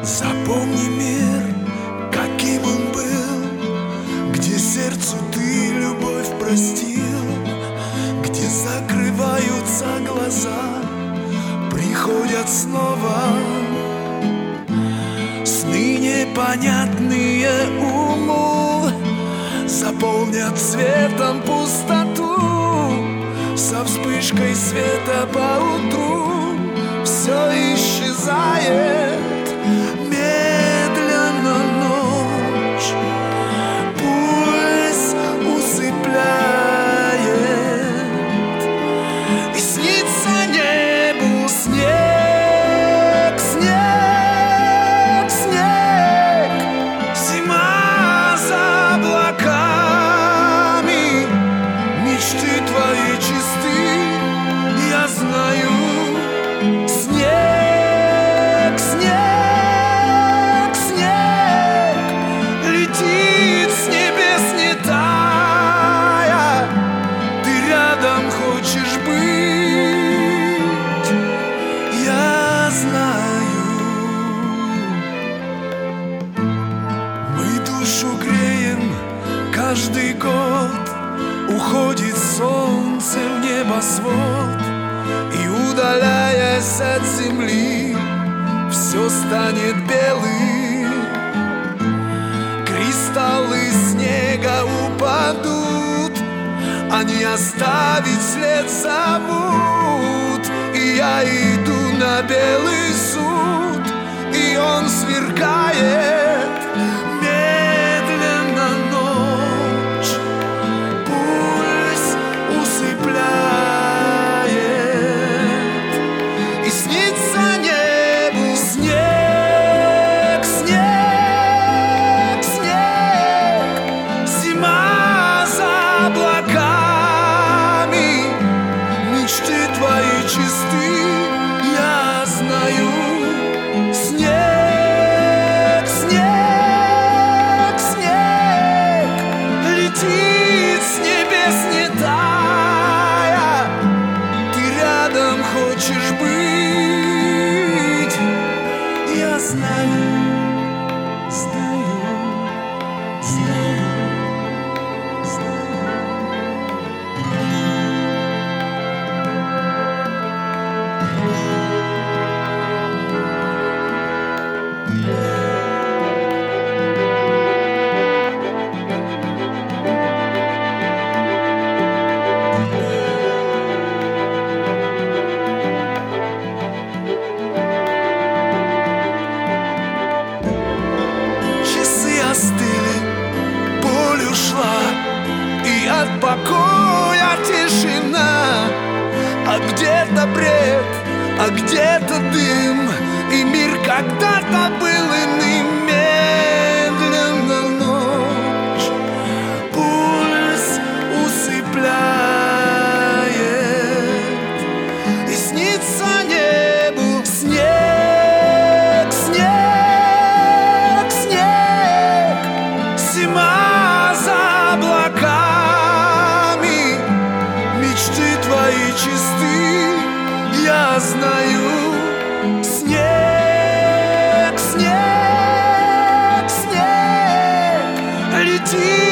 Запомни мир, каким он был, где сердцу ты любовь простил, где закрываются глаза, приходят снова сны непонятные уму, заполнят цветом пустоту, со вспышкой света поутру все исчезает. Медленно ночь пульс усыпляет, и снится небу снег, снег, снег. Зима за облаками, мечты твои чисты, я знаю. Снег, снег, снег летит с небес не тая, ты рядом хочешь быть, я знаю. Мы душу греем каждый год, уходит солнце в небосвод, и, удаляясь от земли, все станет белым. Кристаллы снега упадут, они оставить след зовут. И я иду на белый суд, и он сверкает. Медленно ночь пульс усыпляет, и снится небу снег, снег, снег. Зима за облаками, мечты твои чисты, я знаю. Снег, снег, снег летит с небес не тая, ты рядом хочешь быть, я знаю, знаю, знаю, знаю. Часы остыли, боль ушла, и от покоя тишина. А где-то бред, а где-то дым, и мир когда-то был иным. Медленно ночь пульс усыпляет, и снится небу снег, снег, снег. Зима за облаками, мечты твои чисты, я знаю. Снег, снег, снег летит